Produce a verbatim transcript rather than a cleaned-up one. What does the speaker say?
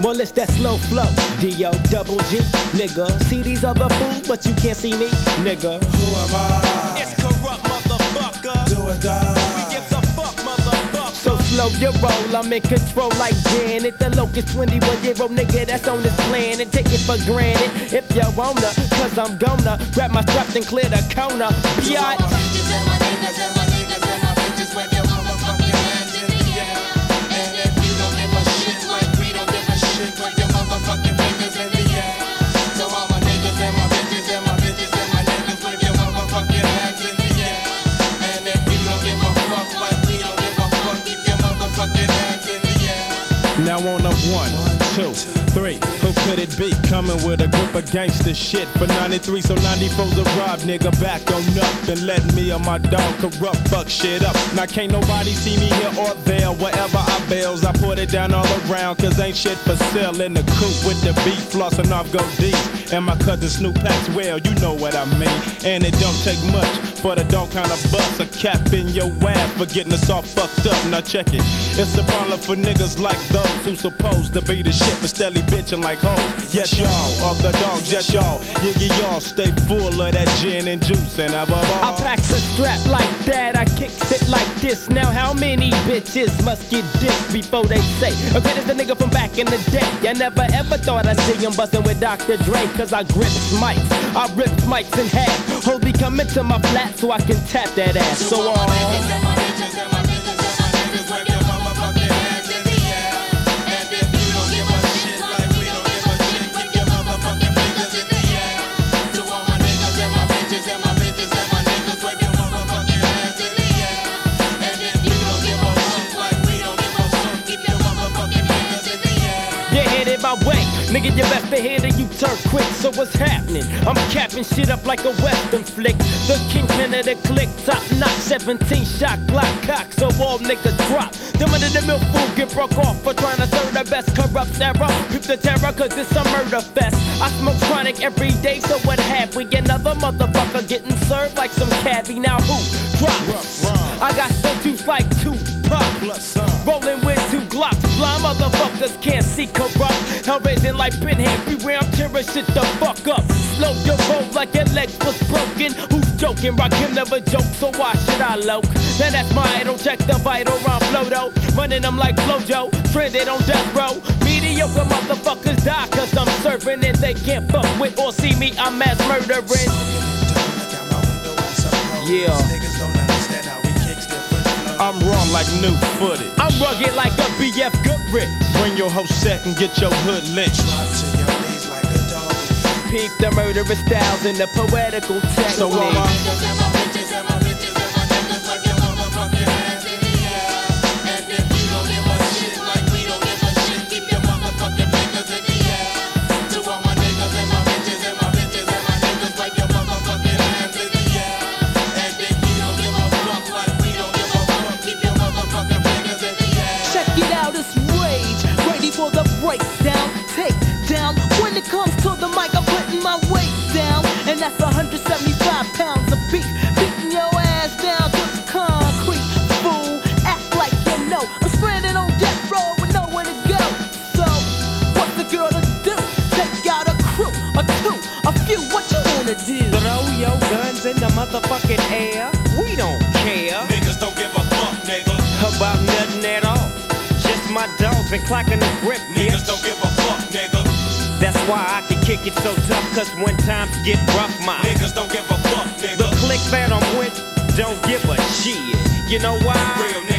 Well, it's that slow flow, D O double G, nigga. See these other fools, but you can't see me, nigga. Who am I? It's corrupt, motherfucker. Do or die. We give the fuck, motherfucker. So slow your roll, I'm in control like Janet. The locust twenty-one year old nigga that's on this planet. Take it for granted if you wanna, cause I'm gonna grab my straps and clear the corner. Biatch. Now on a one, two, three, who could it be? Coming with a group of gangster shit for ninety-three, so ninety-four's a rob, nigga, back on up and let me and my dog corrupt, fuck shit up. Now can't nobody see me here or there, wherever I bails, I put it down all around, cause ain't shit for sale in the coupe with the beat, flossing off gold D's, and my cousin Snoop Packs, well, you know what I mean, and it don't take much for the dog kind of bust a cap in your ass for getting us all fucked up. Now check it, it's a problem for niggas like those who supposed to be the shit but steady bitching like hoes. Yes y'all, of the dogs, yes y'all, yeah y'all stay full of that gin and juice and above all. I pack a strap like that, I kick it like this. Now how many bitches must get dick before they say, okay, this the nigga from back in the day. I never ever thought I'd see him bustin' with Doctor Dre, cause I grip mics, I rip mics in half. Holy come into my flat so I can tap that ass. So all uh, way. Nigga, you best to hear that you turn quick, so what's happening? I'm capping shit up like a western flick. The kingpin of the click, top notch, seventeen shot Glock cock, so all niggas drop. Them under the milk food get broke off for trying to serve the best corrupt era. Peep the terror, cause it's a murder fest. I smoke chronic every day, so what have we? Another motherfucker getting served like some cabbie. Now who drops? I got so juice like two pop. Rolling with two glocks. Blind motherfuckers can't see corrupt. Hell raising like pinhead. Beware, I'm tearing shit the fuck up. Slow your roll like your legs was broken. Who's joking? Rock him never joke, so why should I loke? Now that's my idol. Check the vital round flow though. Running them like Flojo. Trended on death row. Mediocre motherfuckers die cause I'm serving and they can't fuck with or see me. I'm mass murdering. Yeah. I'm raw like new footage. I'm rugged like a B F Goodrich. Bring your whole set and get your hood lynched. Peep the murderous styles and the poetical technique. So all I breakdown, take down. When it comes to the mic, I'm putting my weight down, and that's one hundred seventy-five pounds of beef, beating your ass down to the concrete. Fool, act like you know I'm stranded on death row with nowhere to go. So, what's the girl to do? Take out a crew, a two, a few. What you wanna do? Throw your guns in the motherfucking air. We don't care. Niggas don't give a fuck, nigga. About nothing at all. My dogs been clocking the grip, niggas don't give a fuck, nigga. That's why I can kick it so tough, cause when times get rough, my niggas don't give a fuck, nigga. The click that I'm with don't give a shit. You know why? Real